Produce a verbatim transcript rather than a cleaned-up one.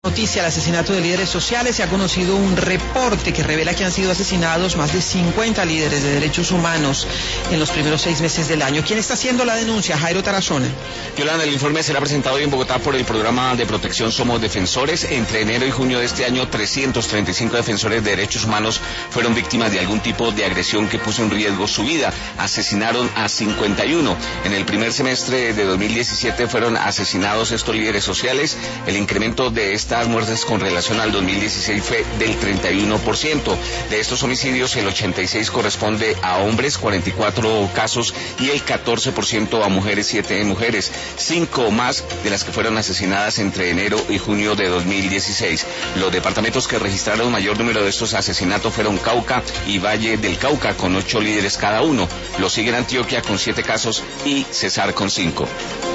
Noticia: el asesinato de líderes sociales. Se ha conocido un reporte que revela que han sido asesinados más de cincuenta líderes de derechos humanos en los primeros seis meses del año. ¿Quién está haciendo la denuncia? Jairo Tarazona. Yolanda, el informe será presentado hoy en Bogotá por el programa de protección Somos Defensores. Entre enero y junio de este año, trescientos treinta y cinco defensores de derechos humanos fueron víctimas de algún tipo de agresión que puso en riesgo su vida. Asesinaron a cincuenta y uno. En el primer semestre de dos mil diecisiete fueron asesinados estos líderes sociales. El incremento de esta Estas muertes con relación al dos mil dieciséis fue del treinta y uno por ciento. De estos homicidios, el ochenta y seis por ciento corresponde a hombres, cuarenta y cuatro casos, y el catorce por ciento a mujeres, siete mujeres, cinco más de las que fueron asesinadas entre enero y junio de dos mil dieciséis. Los departamentos que registraron mayor número de estos asesinatos fueron Cauca y Valle del Cauca, con ocho líderes cada uno. Lo siguen Antioquia con siete casos y Cesar con cinco.